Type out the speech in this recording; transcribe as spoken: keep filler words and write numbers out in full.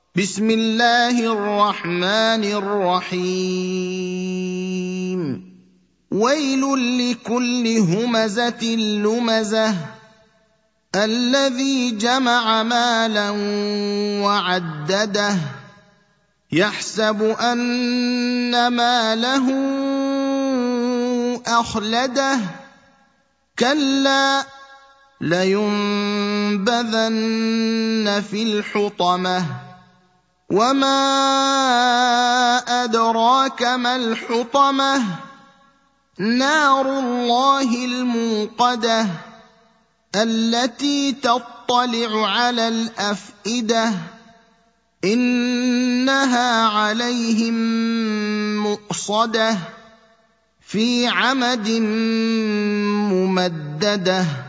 بسم الله الرحمن الرحيم ويل لكل همزة لمزة الذي جمع مالا وعدده يحسب أن ماله أخلده كلا لينبذن في الحطمة وما أدراك ما الحطمة نار الله الموقدة التي تطلع على الأفئدة إنها عليهم مؤصدة في عمد ممدده